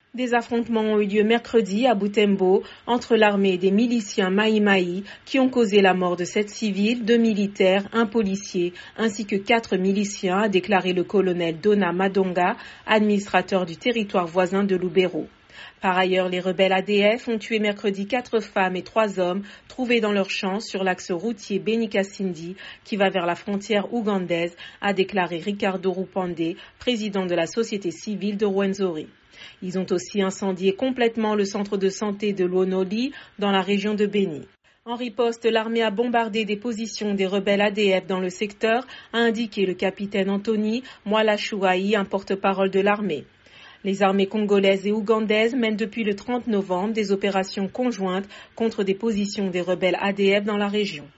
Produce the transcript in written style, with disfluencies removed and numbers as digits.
Des affrontements ont eu lieu mercredi à Butembo entre l'armée et des miliciens Maï-Maï qui ont causé la mort de 7 civils, 2 militaires, un policier ainsi que 4 miliciens, a déclaré le colonel Dona Madonga, administrateur du territoire voisin de Lubero. Par ailleurs, les rebelles ADF ont tué mercredi 4 femmes et 3 hommes trouvés dans leur champ sur l'axe routier Beni-Kasindi qui va vers la frontière ougandaise, a déclaré Ricardo Rupande, président de la société civile de Rwenzori. Ils ont aussi incendié complètement le centre de santé de Luonoli dans la région de Beni. En riposte, l'armée a bombardé des positions des rebelles ADF dans le secteur, a indiqué le capitaine Anthony Mwalachouaï, un porte-parole de l'armée. Les armées congolaises et ougandaises mènent depuis le 30 novembre des opérations conjointes contre des positions des rebelles ADF dans la région.